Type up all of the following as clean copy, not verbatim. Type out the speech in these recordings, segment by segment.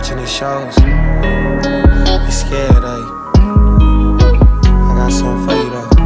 watching these shows. Be scared, I got something for you though.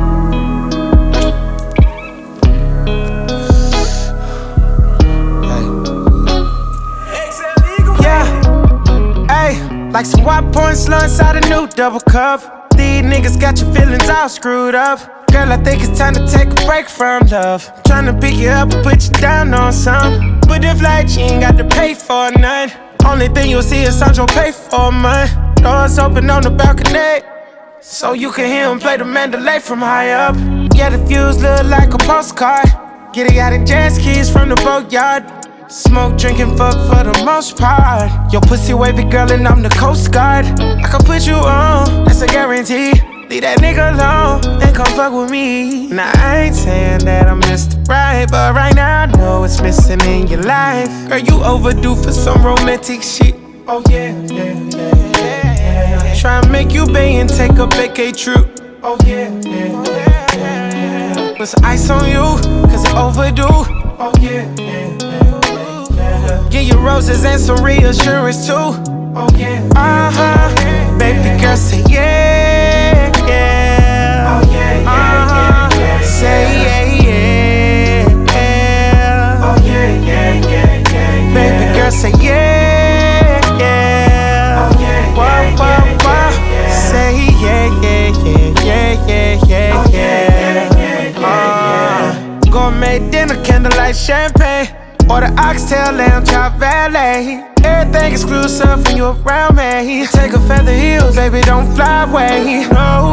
Like some white porn slow inside a new double cup. These niggas got your feelings all screwed up. Girl, I think it's time to take a break from love. Tryna pick you up and put you down on some. But if like you ain't got to pay for none, only thing you'll see is Sandro pay for mine. Doors open on the balcony, so you can hear him play the Mandalay from high up. Yeah, the views look like a postcard. Get it out in jazz keys from the boatyard. Smoke, drinking, fuck for the most part. Your pussy wavy girl and I'm the Coast Guard. I can put you on, that's a guarantee. Leave that nigga alone and come fuck with me. Now I ain't saying that I'm Mr. Right, but right now I know it's missing in your life. Girl, you overdue for some romantic shit. Oh yeah, yeah, yeah, yeah, yeah. Try and make you pay and take a vacay trip. Oh yeah, yeah, yeah, yeah. Put some ice on you, cause it's overdue. Oh yeah, yeah, yeah. Give you roses and some reassurance too. Oh yeah. Baby girl, say yeah, yeah. Oh yeah, yeah, yeah. Say yeah, yeah. Oh yeah, yeah, yeah, yeah. Baby girl, say yeah, yeah. Oh yeah, yeah, yeah. Say yeah, yeah, yeah, yeah, yeah, yeah. Gourmet dinner, candlelight champagne. Order oxtail, lamb chop, valet. Everything exclusive when you around me. Take a feather heels, baby, don't fly away. No,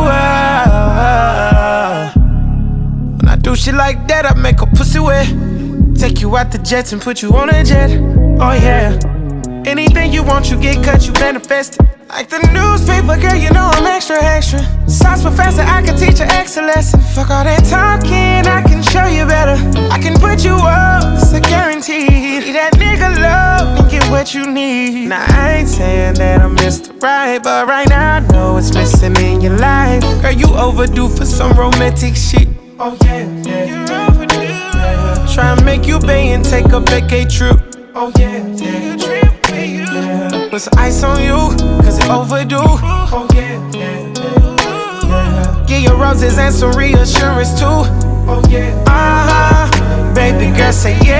when I do shit like that, I make a pussy wet. Take you out the jets and put you on a jet. Oh yeah. Anything you want, you get cut, you manifest it. Like the newspaper, girl, you know I'm extra, extra. Science professor, I can teach you excellence. Fuck all that talking, I can show you better. I can put you up, it's a guarantee. Leave that nigga love and get what you need. Now I ain't saying that I'm Mr. Right, but right now I know it's missing in your life. Girl, you overdue for some romantic shit. Oh yeah, yeah, you're overdue. Yeah. Try and make you pay and take a vacay trip. Oh yeah, yeah, yeah. Put some ice on you, cause it's overdue. Oh yeah, yeah, yeah. Give your roses and some reassurance too. Oh yeah. Baby girl, say yeah.